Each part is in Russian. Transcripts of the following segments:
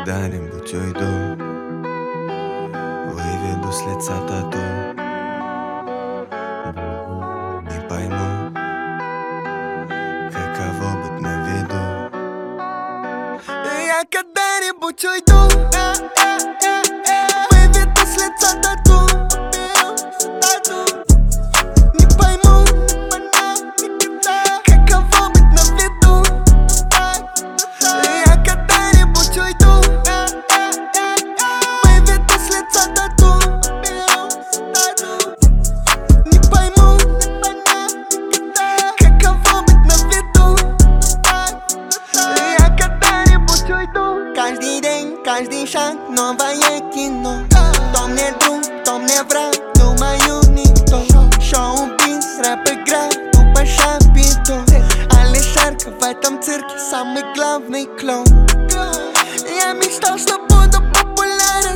когда-нибудь уйду, выведу с лица тату. Не пойму, каково быть на виду. Я когда-нибудь уйду, выведу с лица тату. Не пойму, каково быть на виду. Я когда-нибудь уйду, выведу с лица тату. Не пойму, каково быть на виду. Я когда-нибудь уйду. Каждый день, каждый шаг, новое кино. Кто мне друг, кто мне враг, думаю никто. Шоу-биз, рэп-игра, тупо шапито. Алишерка в этом цирке самый главный клоун. Я мечтал, что буду популярен,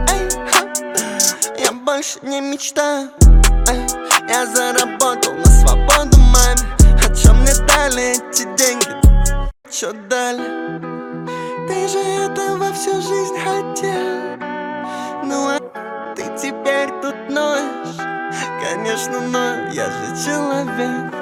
я больше не мечтаю. Я заработал на свободу маме. А чё мне дали эти деньги? Чё дали? Ты же этого всю жизнь хотел. Ну а ты теперь тут ноешь. Конечно, но я же человек.